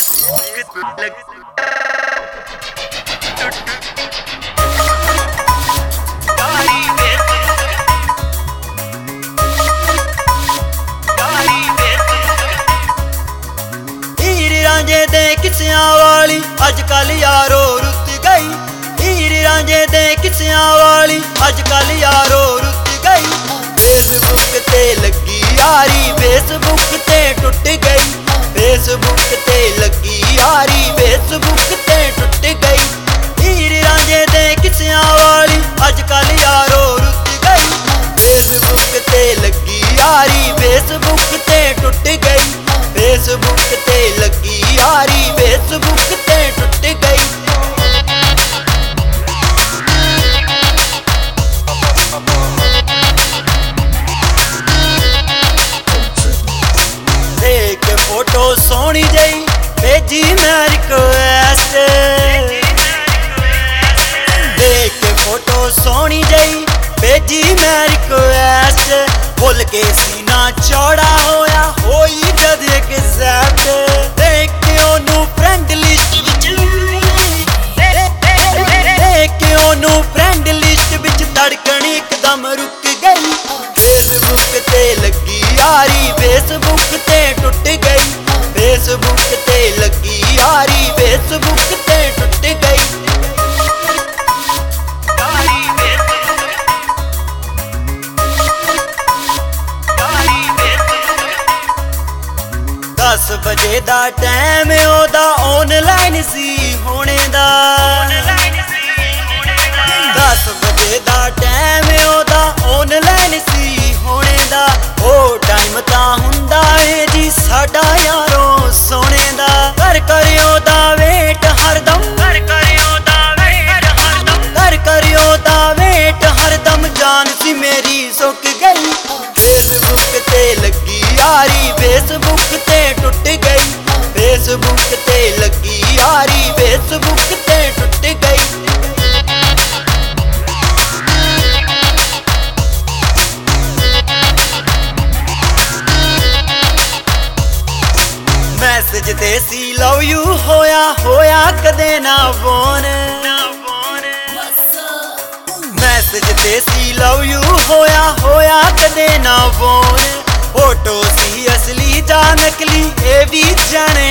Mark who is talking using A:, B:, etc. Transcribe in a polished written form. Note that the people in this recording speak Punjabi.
A: ਰਾਂਝੇ ਦੇ ਕਿੱਸਿਆਂ ਵਾਲੀ ਅੱਜ ਕੱਲ ਯਾਰੋ ਰੁੱਤ ਗਈ। ਹੀਰ ਰਾਂਝੇ ਦੇ ਕਿੱਸਿਆਂ ਵਾਲੀ ਅੱਜ ਕੱਲ ਯਾਰੋ ਰੁੱਤ ਗਈ। ਫੇਸਬੁੱਕ ਤੇ ਲੱਗੀ ਯਾਰੀ ਫੇਸਬੁੱਕ ਤੇ ਟੁੱਟ ਗਈ। ਫੇਸਬੁੱਕ ਤੇ ਲੱਗੀ ਯਾਰੀ ਫੇਸਬੁੱਕ ਤੇ ਟੁੱਟ ਗਈ। ਹੀਰ ਰਾਂਝੇ ਦੇ ਕਿੱਸਿਆਂ ਵਾਲੀ ਅੱਜ ਕੱਲ ਯਾਰੋ ਰੁੱਤ ਗਈ। ਫੇਸਬੁੱਕ ਤੇ ਲੱਗੀ ਯਾਰੀ ਫੇਸਬੁੱਕ ਤੇ ਟੁੱਟ ਗਈ। ਫੇਸਬੁੱਕ ਤੇ ਲੱਗੀ ਯਾਰੀ ਫੇਸਬੁੱਕ ਤੇ ਟੁੱਟ ਗਈ। ਦੇਖ ਫੋਟੋ ਸੋਹਣੀ ਜਈ ਭੇਜੀ ਮੈਂ ਰਿਕਵੈਸਟ। ਦੇਖ ਫੋਟੋ ਸੋਹਣੀ ਜਈ ਭੇਜੀ ਮੈਂ ਰਿਕਵੈਸਟ। ਭੁੱਲ ਕੇ ਸੀਨਾ ਚੌੜਾ ਹੋਇਆ ਹੋਈ ਜਦ ਐਕਸੈਪਟ। ਦੇਖ ਕੇ ਉਹਨੂੰ ਫਰੈਂਡ ਲਿਸਟ ਵਿੱਚ ਦੇਖ ਕੇ ਉਹਨੂੰ ਫਰੈਂਡ ਲਿਸਟ ਵਿੱਚ ਧੜਕਣ ਇੱਕਦਮ ਰੁਕ ਗਈ। ਫੇਸਬੁੱਕ ਤੇ ਲੱਗੀ ਯਾਰੀ ਫੇਸਬੁੱਕ ਤੇ ਟੁੱਟ ਗਈ। ਫੇਸਬੁੱਕ ਤੇ ਲੱਗੀ ਯਾਰੀ ਫੇਸਬੁੱਕ ਤੇ ਟੁੱਟ ਗਈ। 10 ਵਜੇ ਦਾ ਟਾਈਮ ਉਹਦਾ ਆਨਲਾਈਨ ਸੀ ਹੋਣੇ ਦਾ। 10 ਵਜੇ ਦਾ ਟਾਈਮ ਉਹਦਾ ਆਨਲਾਈਨ ਸੀ ਹੋਣੇ ਦਾ। ਉਹ ਟਾਈਮ ਤਾਂ ਹੁੰਦਾ ਏ ਜੀ ਸਾਡਾ ਯਾਰੋ ਸੋਹਣੇ ਦਾ। ਕਰ ਉਹਦਾ ਵੇਟ ਹਰਦਮ ਕਰ ਉਹਦਾ ਵੇਟ ਹਰਦਮ ਜਾਨ ਸੀ ਮੇਰੀ ਸੁੱਕ ਗਈ। ਫੇਸਬੁੱਕ ਤੇ ਲੱਗੀ ਯਾਰੀ ਫੇਸਬੁੱਕ ਤੇ ਟੁੱਟ ਗਈ। ਫੇਸਬੁੱਕ ਤੇ ਲੱਗੀ ਯਾਰੀ ਫੇਸਬੁੱਕ ਤੇ ਟੁੱਟ ਗਈ। ਮੈਸੇਜ ਤੇ ਸੀ ਲਵ ਯੂ ਹੋਇਆ ਕਦੇ ਨਾ ਫੋਨ। ਮੈਸੇਜ ਤੇ ਸੀ ਲਵ ਯੂ ਹੋਇਆ ਕਦੇ ਨਾ ਫੋਨ। ਫੋਟੋ ਸੀ ਅਸਲੀ ਜਾਂ ਨਕਲੀ ਇਹ ਵੀ ਜਾਣੇ